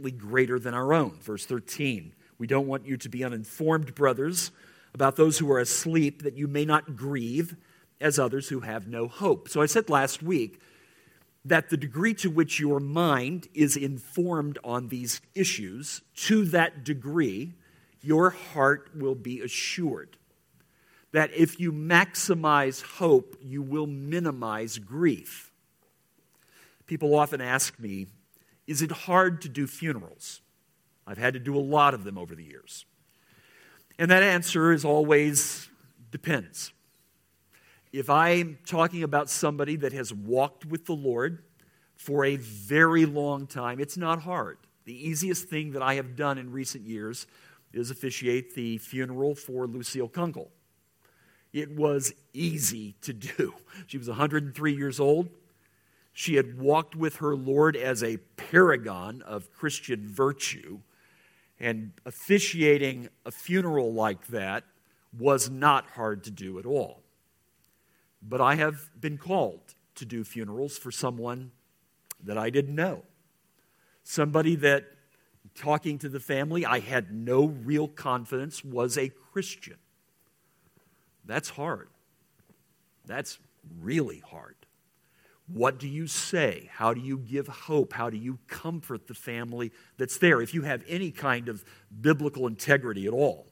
greater than our own. Verse 13, we don't want you to be uninformed, brothers, about those who are asleep, that you may not grieve as others who have no hope. So I said last week that the degree to which your mind is informed on these issues, to that degree, your heart will be assured that if you maximize hope, you will minimize grief. People often ask me, is it hard to do funerals? I've had to do a lot of them over the years. And that answer is always depends. If I'm talking about somebody that has walked with the Lord for a very long time, it's not hard. The easiest thing that I have done in recent years is officiate the funeral for Lucille Kunkel. It was easy to do. She was 103 years old. She had walked with her Lord as a paragon of Christian virtue, and officiating a funeral like that was not hard to do at all. But I have been called to do funerals for someone that I didn't know. Somebody that, talking to the family, I had no real confidence was a Christian. That's hard. That's really hard. What do you say? How do you give hope? How do you comfort the family that's there? If you have any kind of biblical integrity at all,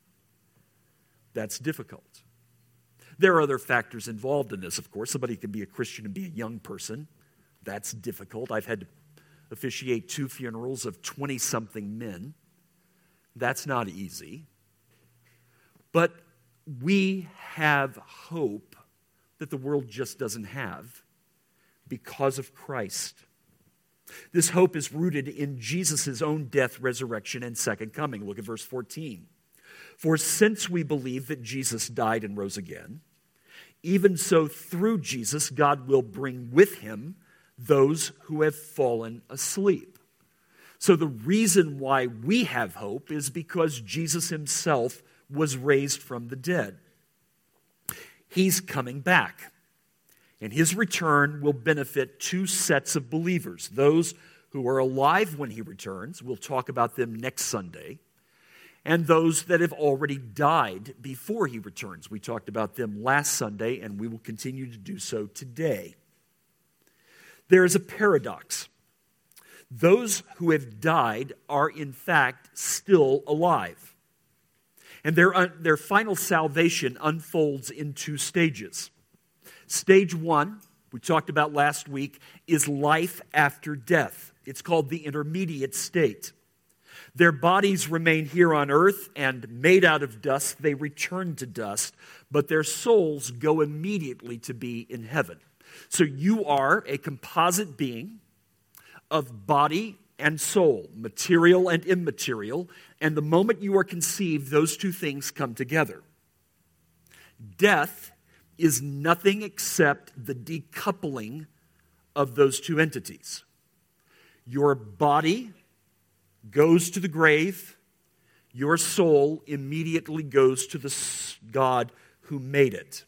that's difficult. There are other factors involved in this, of course. Somebody can be a Christian and be a young person. That's difficult. I've had to officiate 2 funerals of 20-something men. That's not easy. But we have hope that the world just doesn't have because of Christ. This hope is rooted in Jesus' own death, resurrection, and second coming. Look at verse 14. For since we believe that Jesus died and rose again, even so through Jesus God will bring with him those who have fallen asleep. So the reason why we have hope is because Jesus himself was raised from the dead. He's coming back. And his return will benefit 2 sets of believers. Those who are alive when he returns, we'll talk about them next Sunday, and those that have already died before he returns. We talked about them last Sunday, and we will continue to do so today. There is a paradox. Those who have died are in fact still alive. And their final salvation unfolds in 2 stages. Stage 1, we talked about last week, is life after death. It's called the intermediate state. Their bodies remain here on earth, and made out of dust, they return to dust, but their souls go immediately to be in heaven. So you are a composite being of body and soul, material and immaterial, and the moment you are conceived, those 2 things come together. Death is nothing except the decoupling of those 2 entities. Your body goes to the grave, your soul immediately goes to the God who made it.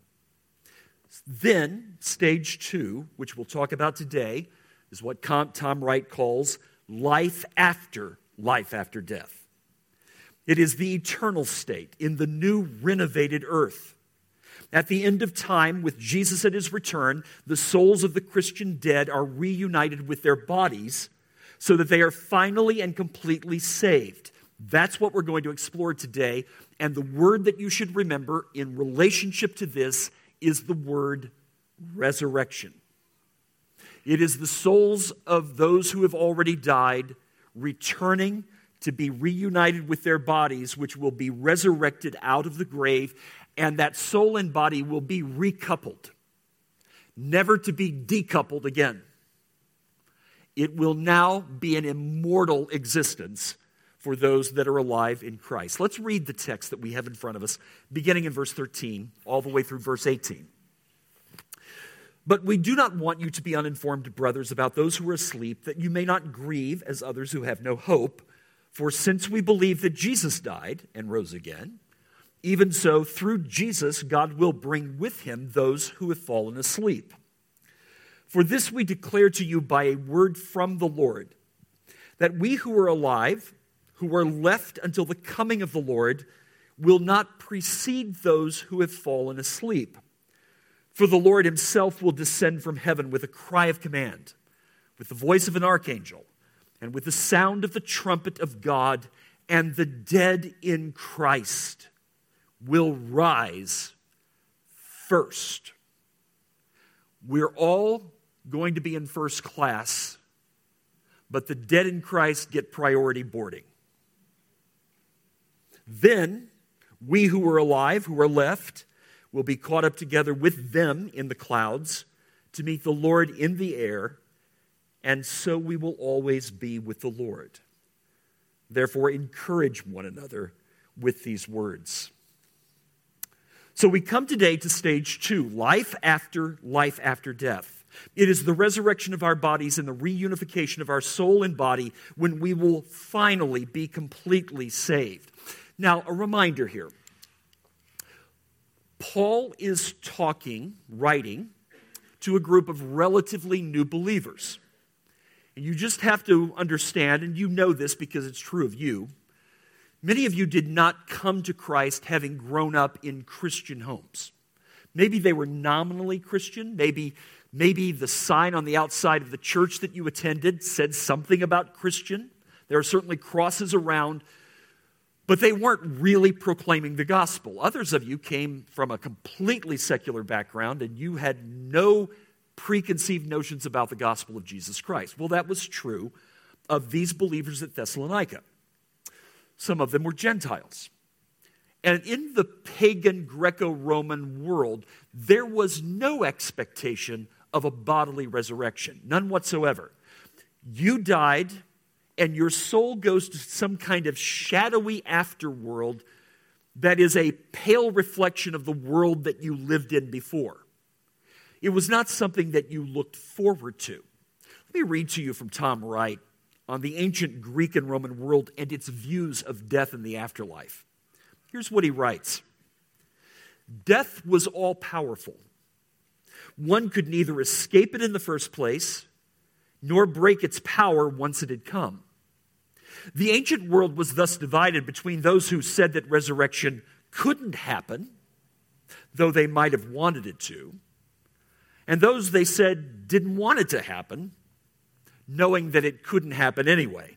Then, stage 2, which we'll talk about today, is what Tom Wright calls life after death. It is the eternal state in the new renovated earth. At the end of time, with Jesus at his return, the souls of the Christian dead are reunited with their bodies so that they are finally and completely saved. That's what we're going to explore today. And the word that you should remember in relationship to this is the word resurrection. It is the souls of those who have already died returning to be reunited with their bodies, which will be resurrected out of the grave, and that soul and body will be recoupled, never to be decoupled again. It will now be an immortal existence for those that are alive in Christ. Let's read the text that we have in front of us, beginning in verse 13, all the way through verse 18. But we do not want you to be uninformed, brothers, about those who are asleep, that you may not grieve as others who have no hope. For since we believe that Jesus died and rose again, even so, through Jesus, God will bring with him those who have fallen asleep. For this we declare to you by a word from the Lord, that we who are alive, who are left until the coming of the Lord, will not precede those who have fallen asleep. For the Lord himself will descend from heaven with a cry of command, with the voice of an archangel, and with the sound of the trumpet of God, and the dead in Christ will rise first. We're all going to be in first class, but the dead in Christ get priority boarding. Then we who are alive, who are left, will be caught up together with them in the clouds to meet the Lord in the air, and so we will always be with the Lord. Therefore, encourage one another with these words. So we come today to stage 2, life after death. It is the resurrection of our bodies and the reunification of our soul and body when we will finally be completely saved. Now, a reminder here. Paul is writing to a group of relatively new believers. And you just have to understand, and you know this because it's true of you, many of you did not come to Christ having grown up in Christian homes. Maybe they were nominally Christian. Maybe the sign on the outside of the church that you attended said something about Christian. There are certainly crosses around, but they weren't really proclaiming the gospel. Others of you came from a completely secular background, and you had no preconceived notions about the gospel of Jesus Christ. Well, that was true of these believers at Thessalonica. Some of them were Gentiles. And in the pagan Greco-Roman world, there was no expectation of a bodily resurrection, none whatsoever. You died, and your soul goes to some kind of shadowy afterworld that is a pale reflection of the world that you lived in before. It was not something that you looked forward to. Let me read to you from Tom Wright on the ancient Greek and Roman world and its views of death and the afterlife. Here's what he writes. Death was all-powerful. One could neither escape it in the first place, nor break its power once it had come. The ancient world was thus divided between those who said that resurrection couldn't happen, though they might have wanted it to, and those they said didn't want it to happen, knowing that it couldn't happen anyway.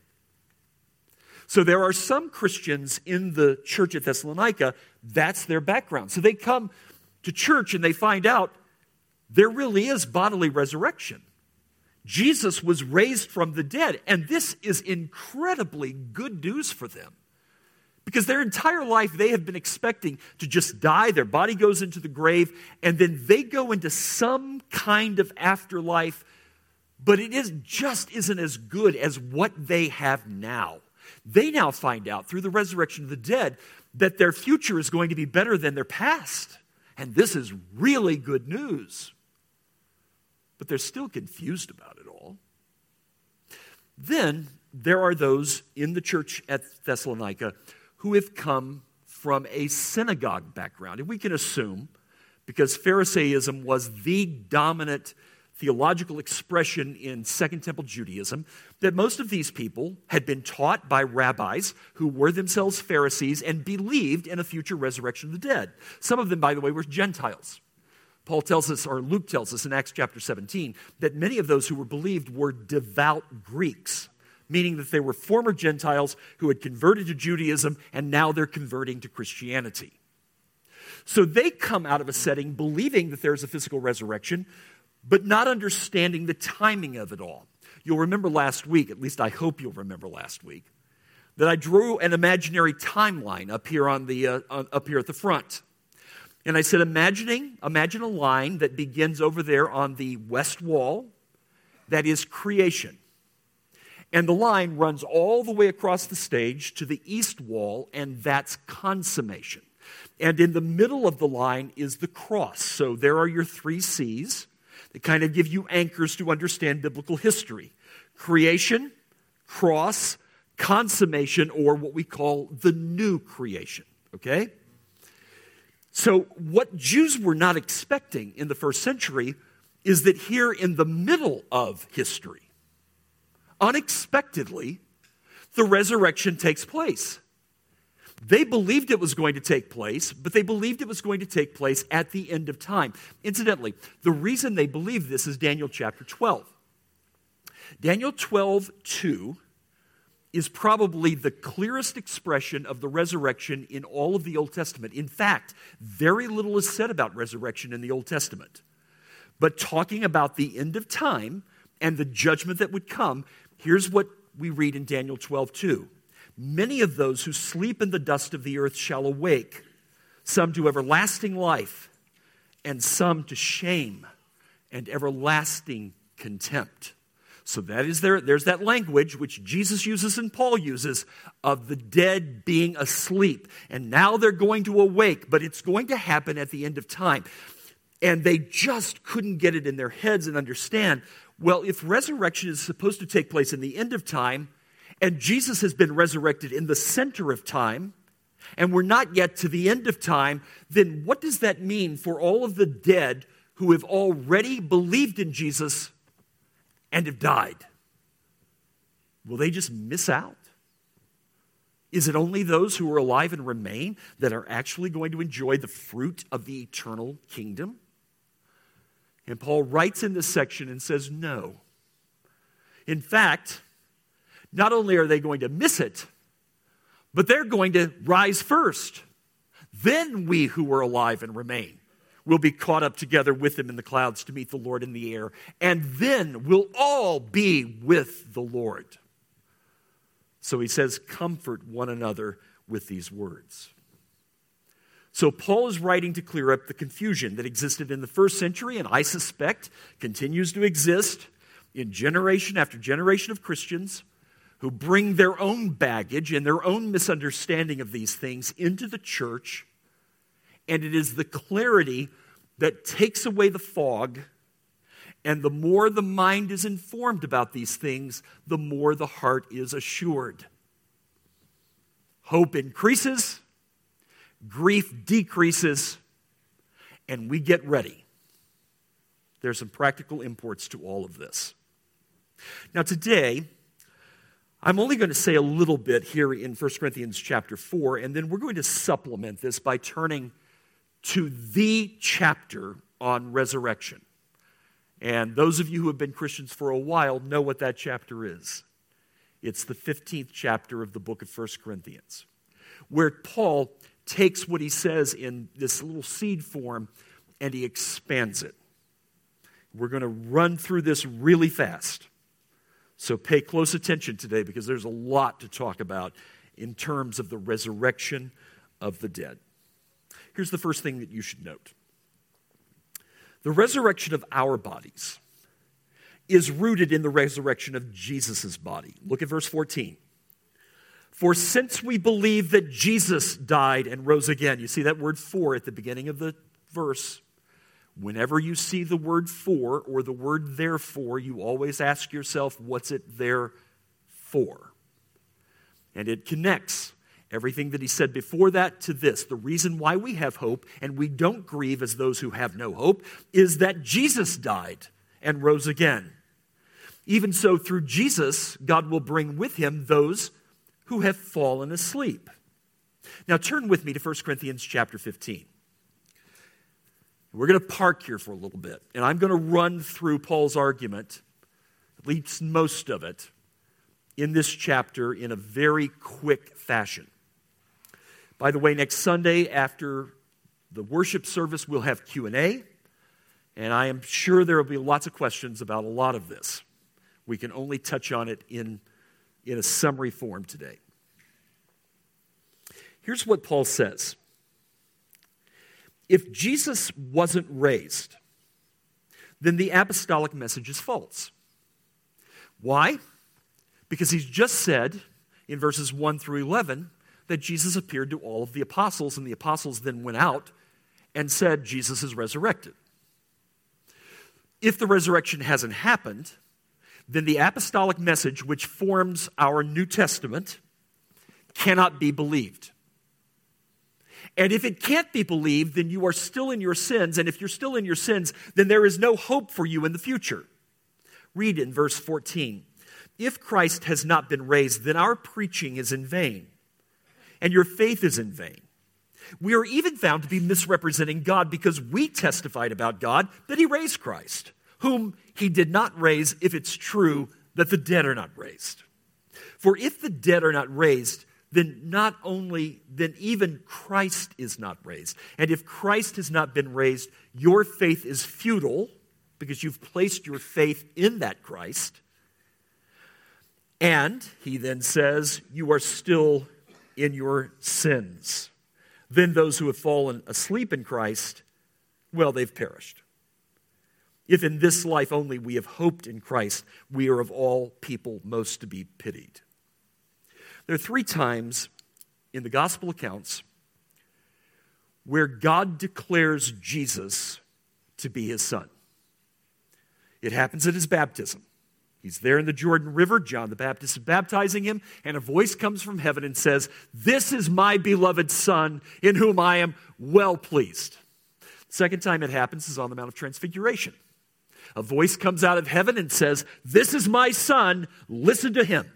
So there are some Christians in the church at Thessalonica, that's their background. So they come to church and they find out there really is bodily resurrection. Jesus was raised from the dead, and this is incredibly good news for them. Because their entire life they have been expecting to just die, their body goes into the grave, and then they go into some kind of afterlife, but it isn't as good as what they have now. They now find out through the resurrection of the dead that their future is going to be better than their past. And this is really good news. But they're still confused about it all. Then there are those in the church at Thessalonica who have come from a synagogue background. And we can assume, because Pharisaism was the dominant theological expression in Second Temple Judaism, that most of these people had been taught by rabbis who were themselves Pharisees and believed in a future resurrection of the dead. Some of them, by the way, were Gentiles. Paul tells us, or Luke tells us in Acts chapter 17, that many of those who were believed were devout Greeks, meaning that they were former Gentiles who had converted to Judaism and now they're converting to Christianity. So they come out of a setting believing that there's a physical resurrection, but not understanding the timing of it all. You'll remember last week, at least I hope you'll remember last week, that I drew an imaginary timeline up here up here at the front. And I said, imagine a line that begins over there on the west wall, that is creation. And the line runs all the way across the stage to the east wall, and that's consummation. And in the middle of the line is the cross. So there are your 3 C's that kind of give you anchors to understand biblical history. Creation, cross, consummation, or what we call the new creation. Okay? So what Jews were not expecting in the first century is that here in the middle of history, unexpectedly, the resurrection takes place. They believed it was going to take place, but they believed it was going to take place at the end of time. Incidentally, the reason they believed this is Daniel chapter 12. Daniel 12:2 is probably the clearest expression of the resurrection in all of the Old Testament. In fact, very little is said about resurrection in the Old Testament. But talking about the end of time and the judgment that would come, here's what we read in Daniel 12:2. Many of those who sleep in the dust of the earth shall awake, some to everlasting life, and some to shame and everlasting contempt. So that is there's that language which Jesus uses and Paul uses of the dead being asleep. And now they're going to awake, but it's going to happen at the end of time. And they just couldn't get it in their heads and understand, well, if resurrection is supposed to take place in the end of time, and Jesus has been resurrected in the center of time, and we're not yet to the end of time, then what does that mean for all of the dead who have already believed in Jesus and have died? Will they just miss out? Is it only those who are alive and remain that are actually going to enjoy the fruit of the eternal kingdom? And Paul writes in this section and says, no. In fact, not only are they going to miss it, but they're going to rise first. Then we who are alive and remain will be caught up together with them in the clouds to meet the Lord in the air. And then we'll all be with the Lord. So he says, comfort one another with these words. So Paul is writing to clear up the confusion that existed in the first century, and I suspect continues to exist in generation after generation of Christians who bring their own baggage and their own misunderstanding of these things into the church. And it is the clarity that takes away the fog. And the more the mind is informed about these things, the more the heart is assured. Hope increases, grief decreases, and we get ready. There's some practical imports to all of this. Now today, I'm only going to say a little bit here in 1 Corinthians chapter 4, and then we're going to supplement this by turning to the chapter on resurrection. And those of you who have been Christians for a while know what that chapter is. It's the 15th chapter of the book of 1 Corinthians, where Paul takes what he says in this little seed form and he expands it. We're going to run through this really fast. So pay close attention today because there's a lot to talk about in terms of the resurrection of the dead. Here's the first thing that you should note. The resurrection of our bodies is rooted in the resurrection of Jesus' body. Look at verse 14. For since we believe that Jesus died and rose again, you see that word for at the beginning of the verse. Whenever you see the word for or the word therefore, you always ask yourself, what's it there for? And it connects everything that he said before that to this. The reason why we have hope and we don't grieve as those who have no hope is that Jesus died and rose again. Even so, through Jesus, God will bring with him those who have fallen asleep. Now turn with me to 1 Corinthians chapter 15. We're going to park here for a little bit, and I'm going to run through Paul's argument, at least most of it, in this chapter in a very quick fashion. By the way, next Sunday after the worship service, we'll have Q&A, and I am sure there will be lots of questions about a lot of this. We can only touch on it in a summary form today. Here's what Paul says. If Jesus wasn't raised, then the apostolic message is false. Why? Because he's just said in verses 1 through 11 that Jesus appeared to all of the apostles, and the apostles then went out and said Jesus is resurrected. If the resurrection hasn't happened, then the apostolic message, which forms our New Testament, cannot be believed. And if it can't be believed, then you are still in your sins. And if you're still in your sins, then there is no hope for you in the future. Read in verse 14. if Christ has not been raised, then our preaching is in vain, and your faith is in vain. We are even found to be misrepresenting God because we testified about God that he raised Christ, whom he did not raise if it's true that the dead are not raised. For if the dead are not raised, then even Christ is not raised. And if Christ has not been raised, your faith is futile because you've placed your faith in that Christ. And he then says, you are still in your sins. Then those who have fallen asleep in Christ, well, they've perished. If in this life only we have hoped in Christ, we are of all people most to be pitied. There are 3 times in the gospel accounts where God declares Jesus to be his son. It happens at his baptism. He's there in the Jordan River. John the Baptist is baptizing him, and a voice comes from heaven and says, "This is my beloved Son, in whom I am well pleased." The second time it happens is on the Mount of Transfiguration. A voice comes out of heaven and says, "This is my Son, listen to him."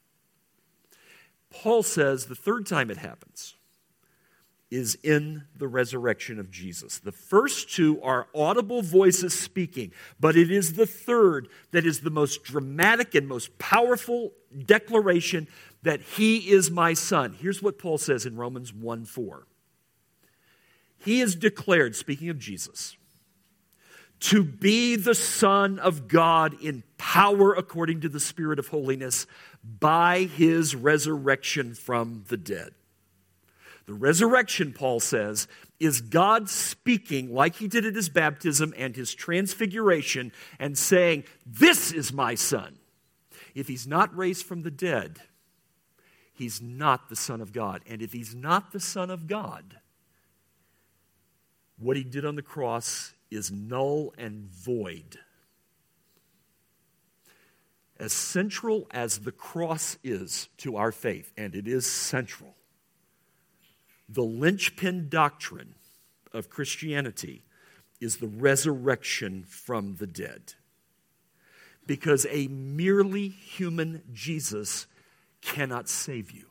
Paul says the third time it happens is in the resurrection of Jesus. The first 2 are audible voices speaking, but it is the third that is the most dramatic and most powerful declaration that he is my son. Here's what Paul says in Romans 1:4. He is declared, speaking of Jesus, to be the Son of God in power according to the Spirit of holiness by his resurrection from the dead. The resurrection, Paul says, is God speaking like he did at his baptism and his transfiguration and saying, "This is my son." If he's not raised from the dead, he's not the Son of God. And if he's not the Son of God, what he did on the cross is null and void. As central as the cross is to our faith, and it is central, the linchpin doctrine of Christianity is the resurrection from the dead. Because a merely human Jesus cannot save you.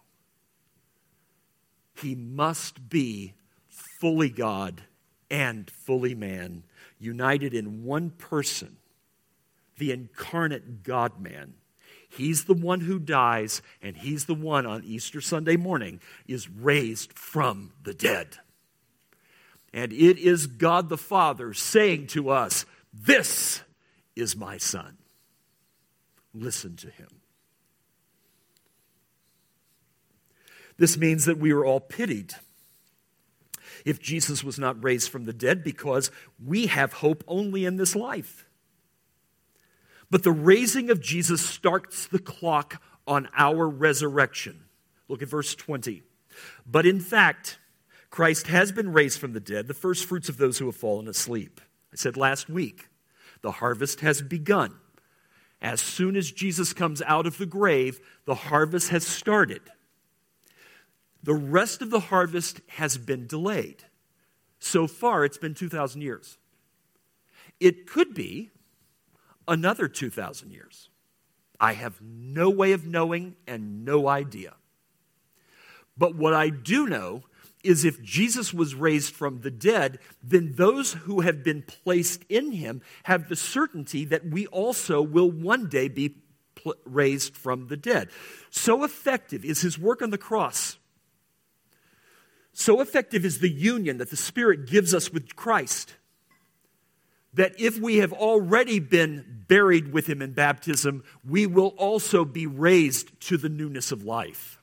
He must be fully God and fully man, united in one person, the incarnate God-man. He's the one who dies, and he's the one on Easter Sunday morning is raised from the dead. And it is God the Father saying to us, "This is my son. Listen to him." This means that we are all pitied if Jesus was not raised from the dead because we have hope only in this life. But the raising of Jesus starts the clock on our resurrection. Look at verse 20. But in fact, Christ has been raised from the dead, the first fruits of those who have fallen asleep. I said last week, the harvest has begun. As soon as Jesus comes out of the grave, the harvest has started. The rest of the harvest has been delayed. So far, it's been 2,000 years. It could be another 2,000 years. I have no way of knowing and no idea. But what I do know is if Jesus was raised from the dead, then those who have been placed in him have the certainty that we also will one day be raised from the dead. So effective is his work on the cross. So effective is the union that the Spirit gives us with Christ, that if we have already been buried with him in baptism, we will also be raised to the newness of life.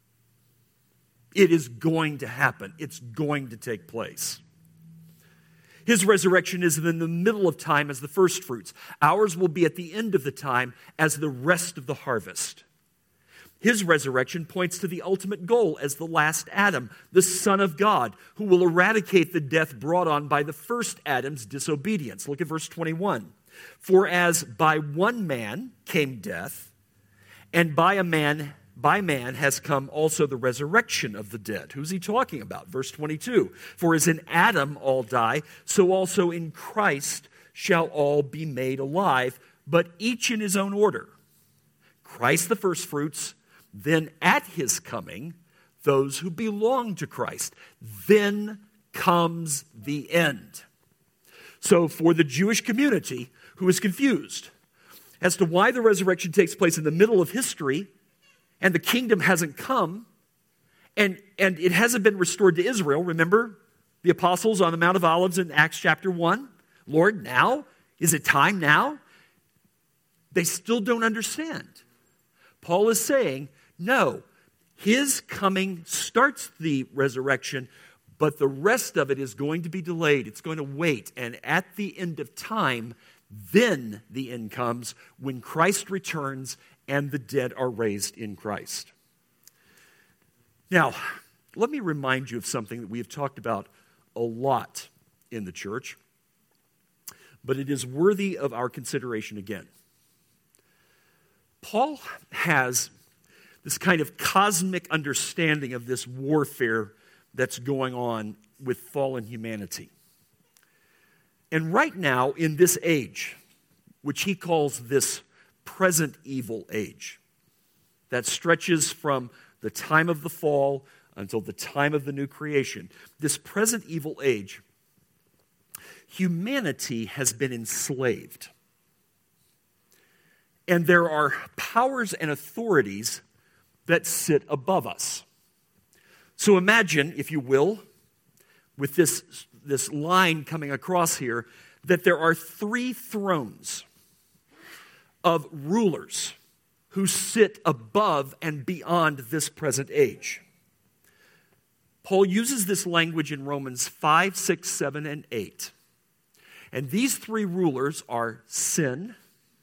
It is going to happen. It's going to take place. His resurrection is in the middle of time as the first fruits. Ours will be at the end of the time as the rest of the harvest. His resurrection points to the ultimate goal as the last Adam, the Son of God, who will eradicate the death brought on by the first Adam's disobedience. Look at verse 21. For as by one man came death, and by man has come also the resurrection of the dead. Who's he talking about? Verse 22. For as in Adam all die, so also in Christ shall all be made alive, but each in his own order. Christ the firstfruits, then at his coming, those who belong to Christ. Then comes the end. So for the Jewish community who is confused as to why the resurrection takes place in the middle of history and the kingdom hasn't come and it hasn't been restored to Israel, remember the apostles on the Mount of Olives in Acts chapter 1? Lord, now? Is it time now? They still don't understand. Paul is saying, no, his coming starts the resurrection, but the rest of it is going to be delayed. It's going to wait. And at the end of time, then the end comes when Christ returns and the dead are raised in Christ. Now, let me remind you of something that we have talked about a lot in the church, but it is worthy of our consideration again. Paul has this kind of cosmic understanding of this warfare that's going on with fallen humanity. And right now, in this age, which he calls this present evil age, that stretches from the time of the fall until the time of the new creation, this present evil age, humanity has been enslaved. And there are powers and authorities that sit above us. So imagine, if you will, with this line coming across here, that there are 3 thrones of rulers who sit above and beyond this present age. Paul uses this language in Romans 5, 6, 7, and 8. And these 3 rulers are sin,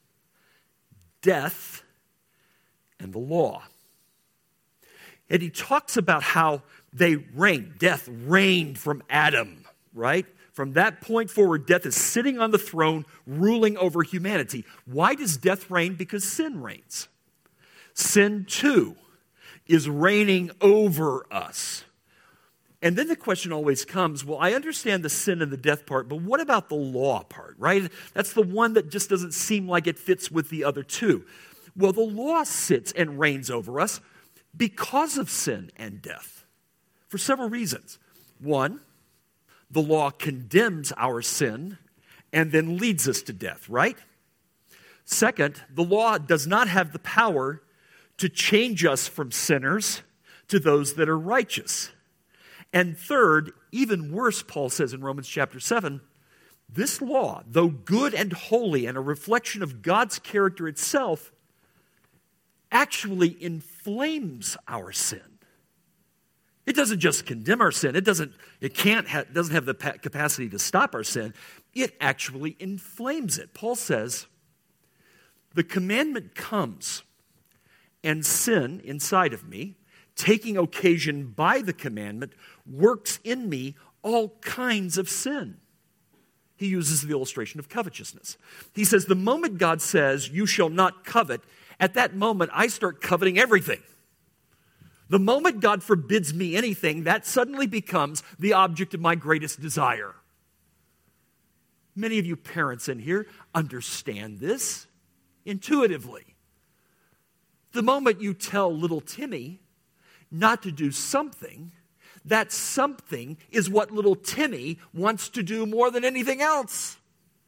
death, and the law. And he talks about how they reign. Death reigned from Adam, right? From that point forward, death is sitting on the throne, ruling over humanity. Why does death reign? Because sin reigns. Sin, too, is reigning over us. And then the question always comes, well, I understand the sin and the death part, but what about the law part, right? That's the one that just doesn't seem like it fits with the other two. Well, the law sits and reigns over us because of sin and death for several reasons. One, the law condemns our sin and then leads us to death, right? Second, the law does not have the power to change us from sinners to those that are righteous. And third, even worse, Paul says in Romans chapter 7, this law, though good and holy and a reflection of God's character itself, actually inflames our sin. It doesn't just condemn our sin. It doesn't have the capacity to stop our sin. It actually inflames it. Paul says, the commandment comes, and sin inside of me, taking occasion by the commandment, works in me all kinds of sin. He uses the illustration of covetousness. He says, the moment God says, you shall not covet, at that moment I start coveting everything. The moment God forbids me anything, that suddenly becomes the object of my greatest desire. Many of you parents in here understand this intuitively. The moment you tell little Timmy not to do something, that something is what little Timmy wants to do more than anything else.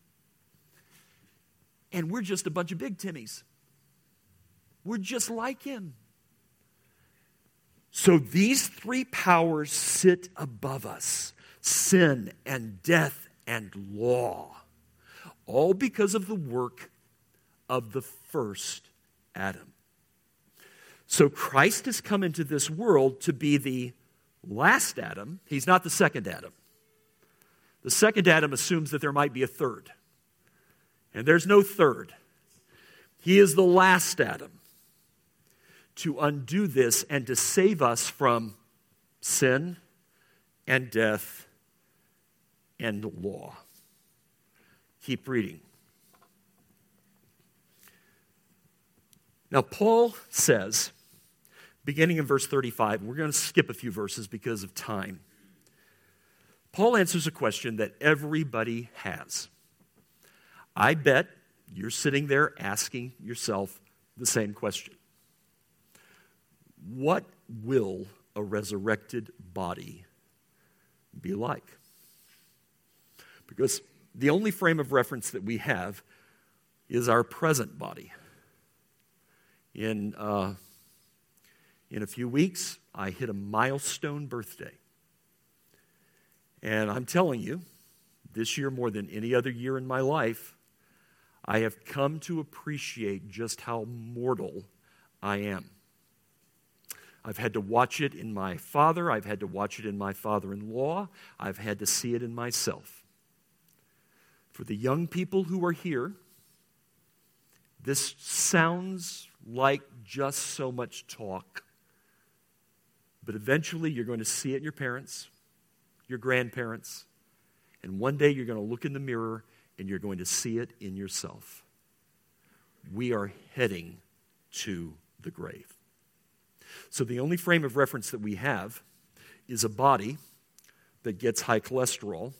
And we're just a bunch of big Timmys. We're just like him. So these 3 powers sit above us: sin and death and law, all because of the work of the first Adam. So Christ has come into this world to be the last Adam. He's not the second Adam. The second Adam assumes that there might be a third. And there's no third. He is the last Adam to undo this and to save us from sin and death and law. Keep reading. Now, Paul says, beginning in verse 35, we're going to skip a few verses because of time. Paul answers a question that everybody has. I bet you're sitting there asking yourself the same question. What will a resurrected body be like? Because the only frame of reference that we have is our present body. In a few weeks, I hit a milestone birthday. And I'm telling you, this year more than any other year in my life, I have come to appreciate just how mortal I am. I've had to watch it in my father. I've had to watch it in my father-in-law. I've had to see it in myself. For the young people who are here, this sounds like just so much talk. But eventually you're going to see it in your parents, your grandparents, and one day you're going to look in the mirror and you're going to see it in yourself. We are heading to the grave. So the only frame of reference that we have is a body that gets high cholesterol,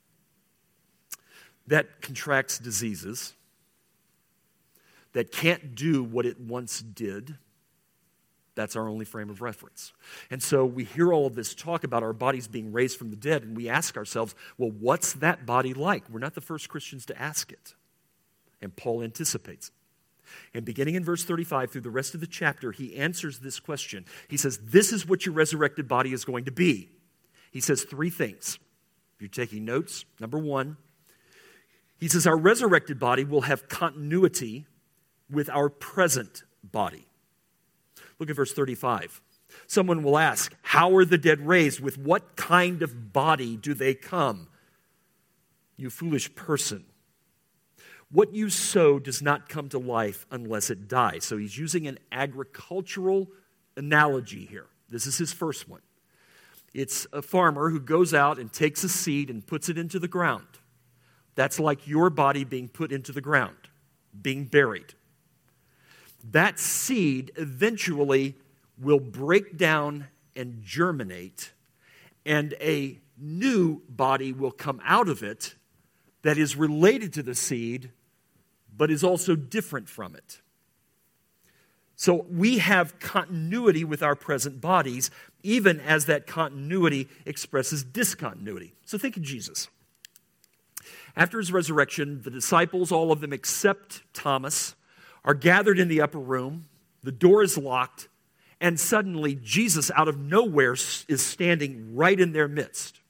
that contracts diseases, that can't do what it once did. That's our only frame of reference. And so we hear all of this talk about our bodies being raised from the dead, and we ask ourselves, well, what's that body like? We're not the first Christians to ask it. And Paul anticipates it. And beginning in verse 35 through the rest of the chapter, he answers this question. He says, this is what your resurrected body is going to be. He says three things. If you're taking notes, number one, he says our resurrected body will have continuity with our present body. Look at verse 35. Someone will ask, how are the dead raised? With what kind of body do they come? You foolish person. What you sow does not come to life unless it dies. So he's using an agricultural analogy here. This is his first one. It's a farmer who goes out and takes a seed and puts it into the ground. That's like your body being put into the ground, being buried. That seed eventually will break down and germinate, and a new body will come out of it that is related to the seed, but is also different from it. So we have continuity with our present bodies, even as that continuity expresses discontinuity. So think of Jesus. After his resurrection, the disciples, all of them except Thomas, are gathered in the upper room. The door is locked, and suddenly Jesus, out of nowhere, is standing right in their midst.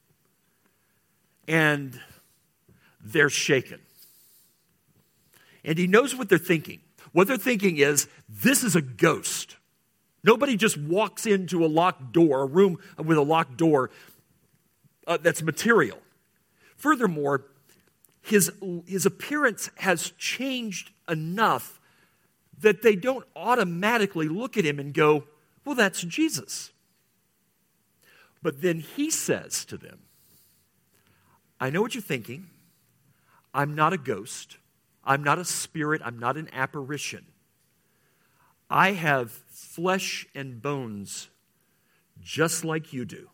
And they're shaken. And he knows what they're thinking. What they're thinking is, this is a ghost. Nobody just walks into a locked door, a room with a locked door that's material. Furthermore, his appearance has changed enough that they don't automatically look at him and go, well, that's Jesus. But then he says to them, I know what you're thinking. I'm not a ghost. I'm not a spirit. I'm not an apparition. I have flesh and bones just like you do.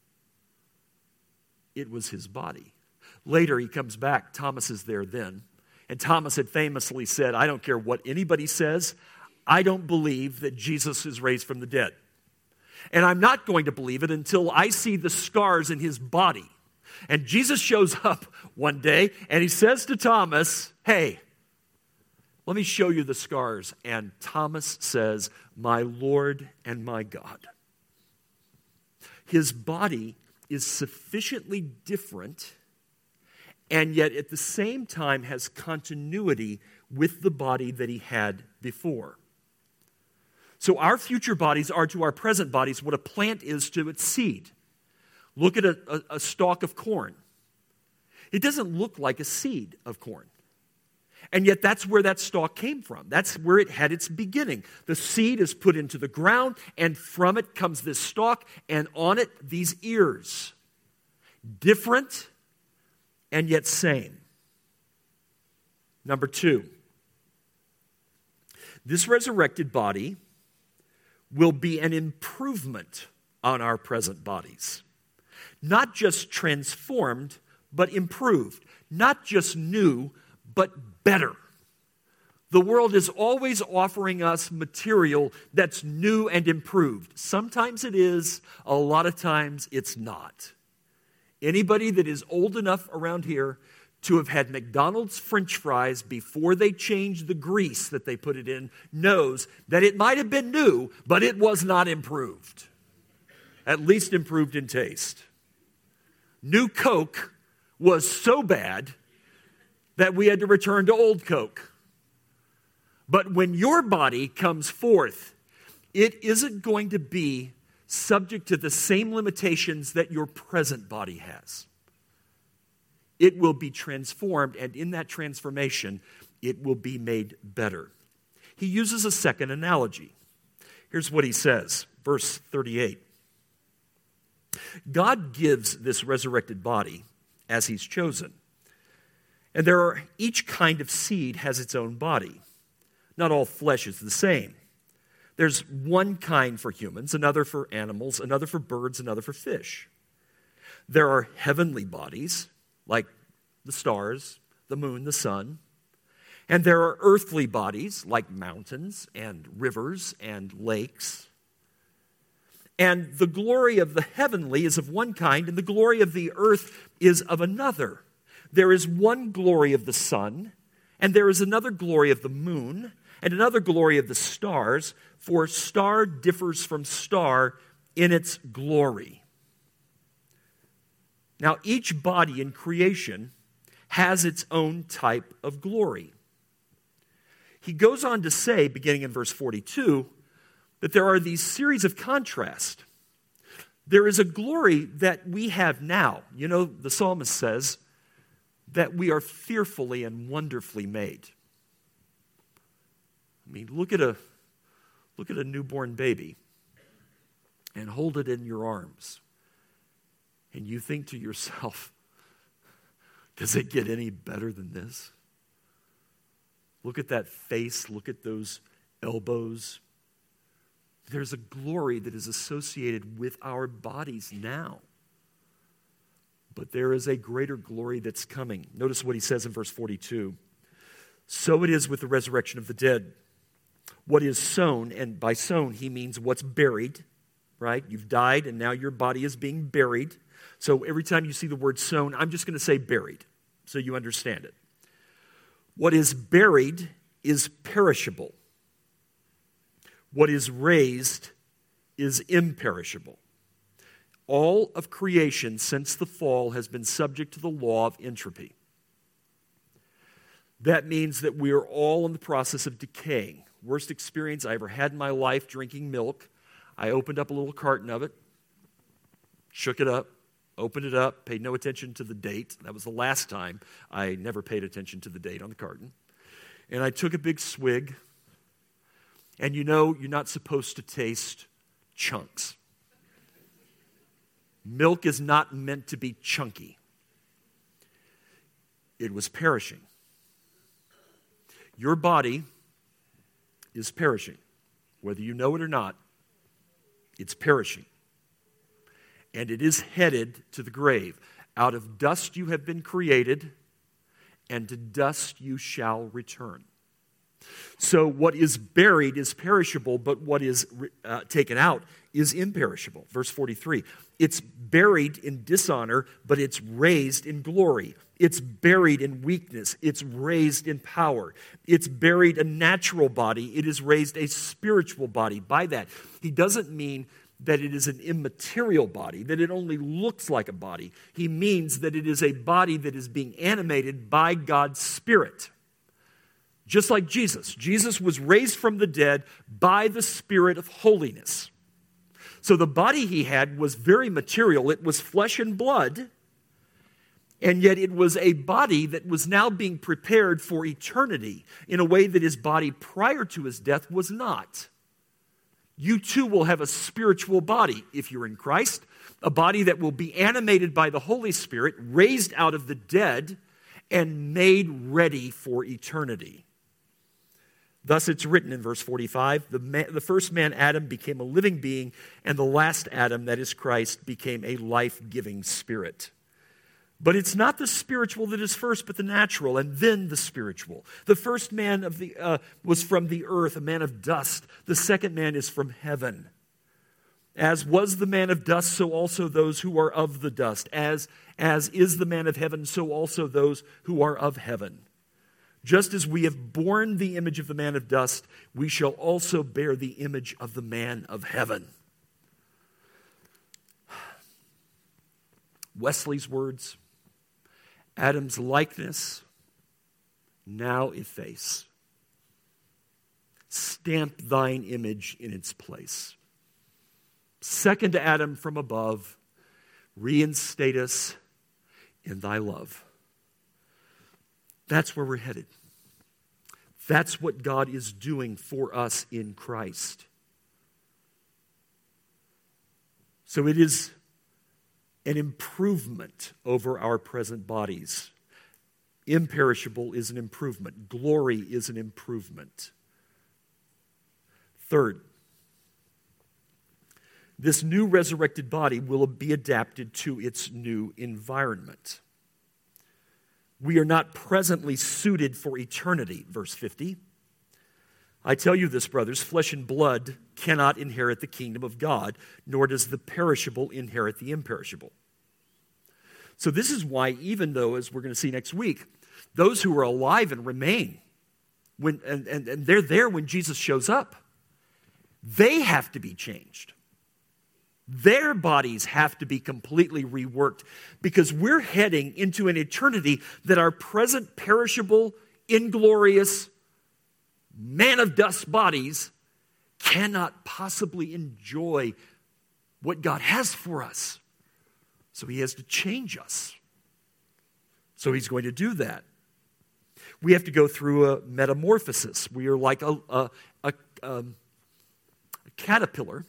It was his body. Later he comes back. Thomas is there then. And Thomas had famously said, I don't care what anybody says. I don't believe that Jesus is raised from the dead. And I'm not going to believe it until I see the scars in his body. And Jesus shows up one day and he says to Thomas, hey, let me show you the scars. And Thomas says, my Lord and my God. His body is sufficiently different and yet at the same time has continuity with the body that he had before. So our future bodies are to our present bodies what a plant is to its seed. Look at a stalk of corn. It doesn't look like a seed of corn. And yet that's where that stalk came from. That's where it had its beginning. The seed is put into the ground, and from it comes this stalk, and on it these ears. Different, and yet same. Number two, this resurrected body will be an improvement on our present bodies. Not just transformed, but improved. Not just new, but better. The world is always offering us material that's new and improved. Sometimes it is, a lot of times it's not. Anybody that is old enough around here to have had McDonald's French fries before they changed the grease that they put it in knows that it might have been new, but it was not improved. At least improved in taste. New Coke was so bad that we had to return to old Coke. But when your body comes forth, it isn't going to be subject to the same limitations that your present body has. It will be transformed, and in that transformation, it will be made better. He uses a second analogy. Here's what he says, verse 38. God gives this resurrected body as he's chosen. And each kind of seed has its own body. Not all flesh is the same. There's one kind for humans, another for animals, another for birds, another for fish. There are heavenly bodies, like the stars, the moon, the sun. And there are earthly bodies, like mountains and rivers and lakes. And the glory of the heavenly is of one kind, and the glory of the earth is of another. There is one glory of the sun, and there is another glory of the moon, and another glory of the stars, for star differs from star in its glory. Now, each body in creation has its own type of glory. He goes on to say, beginning in verse 42, that there are these series of contrasts. There is a glory that we have now. You know, the psalmist says that we are fearfully and wonderfully made. I mean, look at a newborn baby and hold it in your arms. And you think to yourself, does it get any better than this? Look at that face, look at those elbows. There's a glory that is associated with our bodies now. But there is a greater glory that's coming. Notice what he says in verse 42. So it is with the resurrection of the dead. What is sown, and by sown he means what's buried, right? You've died and now your body is being buried. So every time you see the word sown, I'm just going to say buried so you understand it. What is buried is perishable. What is raised is imperishable. All of creation since the fall has been subject to the law of entropy. That means that we are all in the process of decaying. Worst experience I ever had in my life, drinking milk. I opened up a little carton of it, shook it up, opened it up, paid no attention to the date. That was the last time I never paid attention to the date on the carton. And I took a big swig. And you know, you're not supposed to taste chunks. Milk is not meant to be chunky. It was perishing. Your body is perishing. Whether you know it or not, it's perishing. And it is headed to the grave. Out of dust you have been created, and to dust you shall return. So what is buried is perishable, but what is taken out is imperishable. Verse 43, it's buried in dishonor, but it's raised in glory. It's buried in weakness. It's raised in power. It's buried a natural body. It is raised a spiritual body. By that, he doesn't mean that it is an immaterial body, that it only looks like a body. He means that it is a body that is being animated by God's Spirit. Just like Jesus. Jesus was raised from the dead by the Spirit of holiness. So the body he had was very material. It was flesh and blood. And yet it was a body that was now being prepared for eternity in a way that his body prior to his death was not. You too will have a spiritual body if you're in Christ. A body that will be animated by the Holy Spirit, raised out of the dead, and made ready for eternity. Thus it's written in verse 45, the first man, Adam, became a living being, and the last Adam, that is Christ, became a life-giving spirit. But it's not the spiritual that is first, but the natural, and then the spiritual. The first man was from the earth, a man of dust. The second man is from heaven. As was the man of dust, so also those who are of the dust. As is the man of heaven, so also those who are of heaven. Just as we have borne the image of the man of dust, we shall also bear the image of the man of heaven. Wesley's words, Adam's likeness, now efface. Stamp thine image in its place. Second to Adam from above, reinstate us in thy love. That's where we're headed. That's what God is doing for us in Christ. So it is an improvement over our present bodies. Imperishable is an improvement. Glory is an improvement. Third, this new resurrected body will be adapted to its new environment. We are not presently suited for eternity, verse 50. I tell you this, brothers, flesh and blood cannot inherit the kingdom of God, nor does the perishable inherit the imperishable. So this is why, even though, as we're going to see next week, those who are alive and remain, and they're there when Jesus shows up, they have to be changed. Their bodies have to be completely reworked because we're heading into an eternity that our present perishable, inglorious, man of dust bodies cannot possibly enjoy what God has for us. So he has to change us. So he's going to do that. We have to go through a metamorphosis. We are like a caterpillar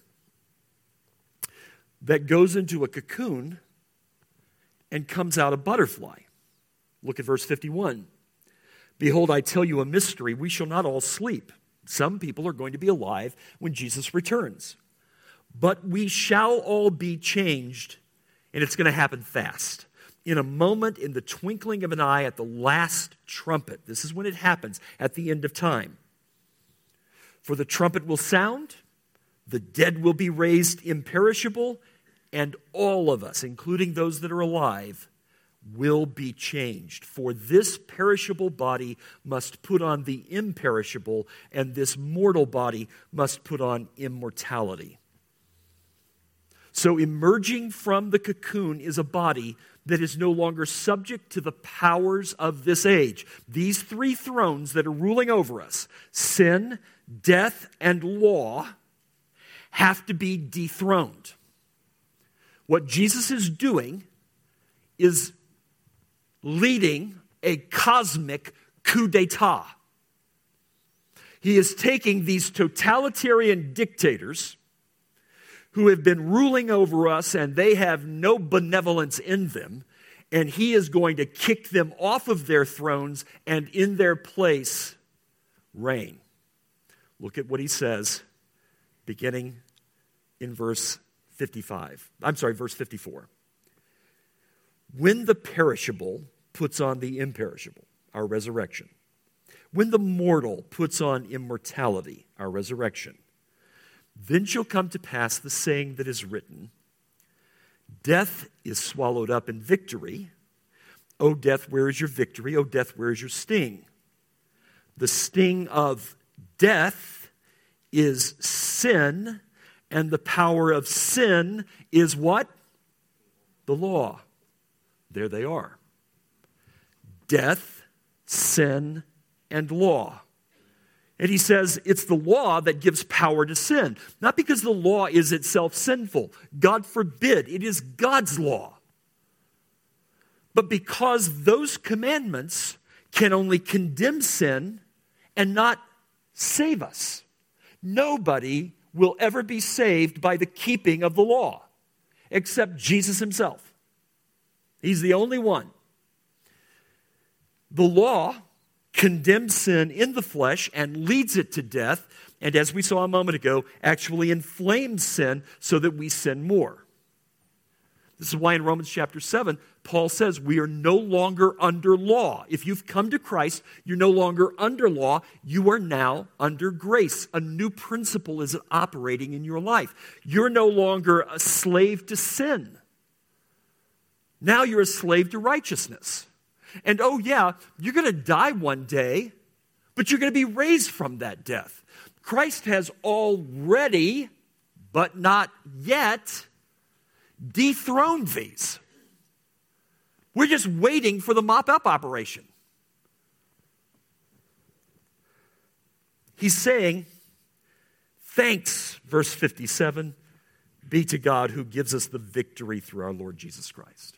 that goes into a cocoon and comes out a butterfly. Look at verse 51. Behold, I tell you a mystery. We shall not all sleep. Some people are going to be alive when Jesus returns. But we shall all be changed, and it's going to happen fast. In a moment, in the twinkling of an eye, at the last trumpet. This is when it happens, at the end of time. For the trumpet will sound, the dead will be raised imperishable, and all of us, including those that are alive, will be changed. For this perishable body must put on the imperishable, and this mortal body must put on immortality. So emerging from the cocoon is a body that is no longer subject to the powers of this age. These three thrones that are ruling over us, sin, death, and law, have to be dethroned. What Jesus is doing is leading a cosmic coup d'etat. He is taking these totalitarian dictators who have been ruling over us and they have no benevolence in them, and he is going to kick them off of their thrones and in their place reign. Look at what he says beginning in verse 54. When the perishable puts on the imperishable, our resurrection. When the mortal puts on immortality, our resurrection. Then shall come to pass the saying that is written, death is swallowed up in victory. O death, where is your victory? O death, where is your sting? The sting of death is sin, and the power of sin is what? The law. There they are. Death, sin, and law. And he says it's the law that gives power to sin. Not because the law is itself sinful. God forbid. It is God's law. But because those commandments can only condemn sin and not save us. Nobody will ever be saved by the keeping of the law except Jesus himself. He's the only one. The law condemns sin in the flesh and leads it to death, and as we saw a moment ago, actually inflames sin so that we sin more. This is why in Romans chapter 7, Paul says we are no longer under law. If you've come to Christ, you're no longer under law. You are now under grace. A new principle is operating in your life. You're no longer a slave to sin. Now you're a slave to righteousness. And oh yeah, you're going to die one day, but you're going to be raised from that death. Christ has already, but not yet, dethroned these. We're just waiting for the mop-up operation. He's saying, thanks, verse 57, be to God who gives us the victory through our Lord Jesus Christ.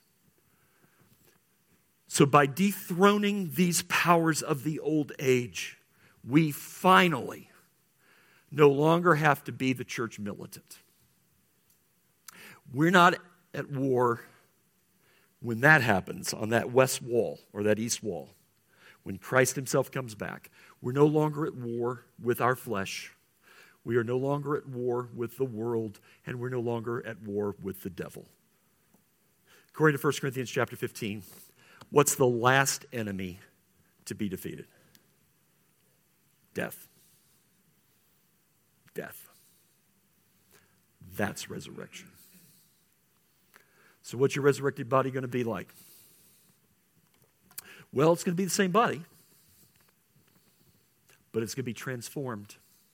So by dethroning these powers of the old age, we finally no longer have to be the church militant. We're not at war when that happens on that west wall or that east wall. When Christ himself comes back, we're no longer at war with our flesh. We are no longer at war with the world, and we're no longer at war with the devil. According to 1 Corinthians chapter 15, what's the last enemy to be defeated? Death. Death. That's resurrection. So what's your resurrected body going to be like? Well, it's going to be the same body, but it's going to be transformed,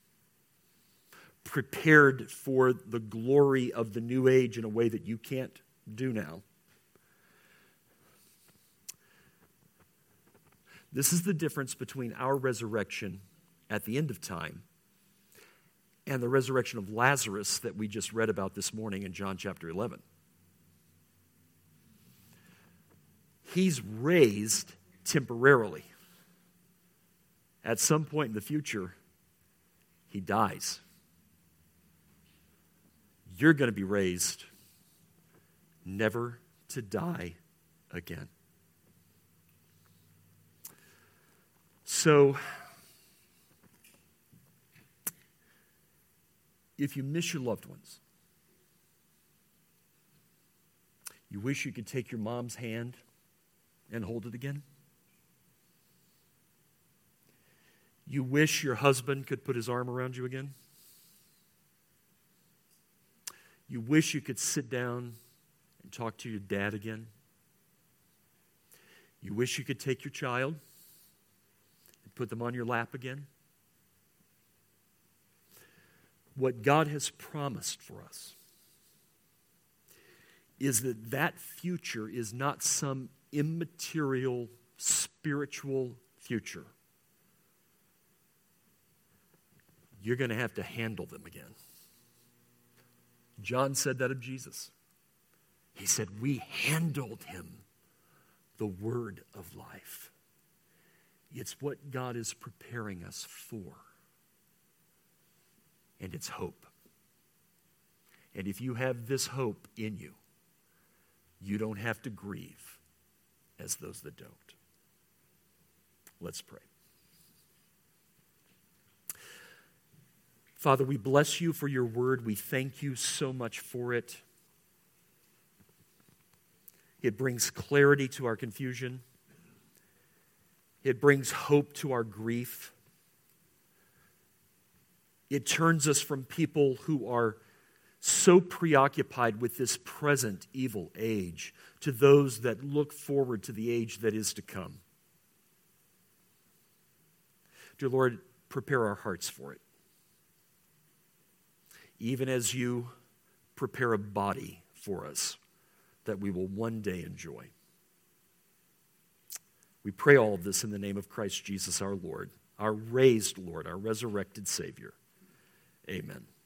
prepared for the glory of the new age in a way that you can't do now. This is the difference between our resurrection at the end of time and the resurrection of Lazarus that we just read about this morning in John chapter 11. He's raised temporarily. At some point in the future, he dies. You're going to be raised never to die again. So, if you miss your loved ones, you wish you could take your mom's hand and hold it again. You wish your husband could put his arm around you again. You wish you could sit down and talk to your dad again. You wish you could take your child and put them on your lap again. What God has promised for us is that that future is not some immaterial, spiritual future. You're going to have to handle them again. John said that of Jesus. He said, we handled him, the word of life. It's what God is preparing us for. And it's hope. And if you have this hope in you, you don't have to grieve as those that don't. Let's pray. Father, we bless you for your word. We thank you so much for it. It brings clarity to our confusion. It brings hope to our grief. It turns us from people who are so preoccupied with this present evil age to those that look forward to the age that is to come. Dear Lord, prepare our hearts for it. Even as you prepare a body for us that we will one day enjoy. We pray all of this in the name of Christ Jesus our Lord, our raised Lord, our resurrected Savior. Amen.